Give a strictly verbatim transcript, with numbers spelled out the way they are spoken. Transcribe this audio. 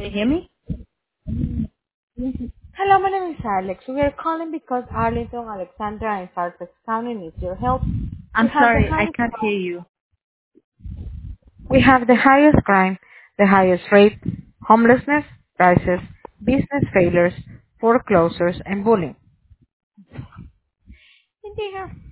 you hear me? Hello, my name is Alex. We are calling because Arlington, Alexandra, and Fairfax County needs your help. We I'm have the sorry, I highest can't hear you. we have the highest crime, the highest rate, homelessness, crisis, business failures, foreclosures, and bullying. Hindi nga.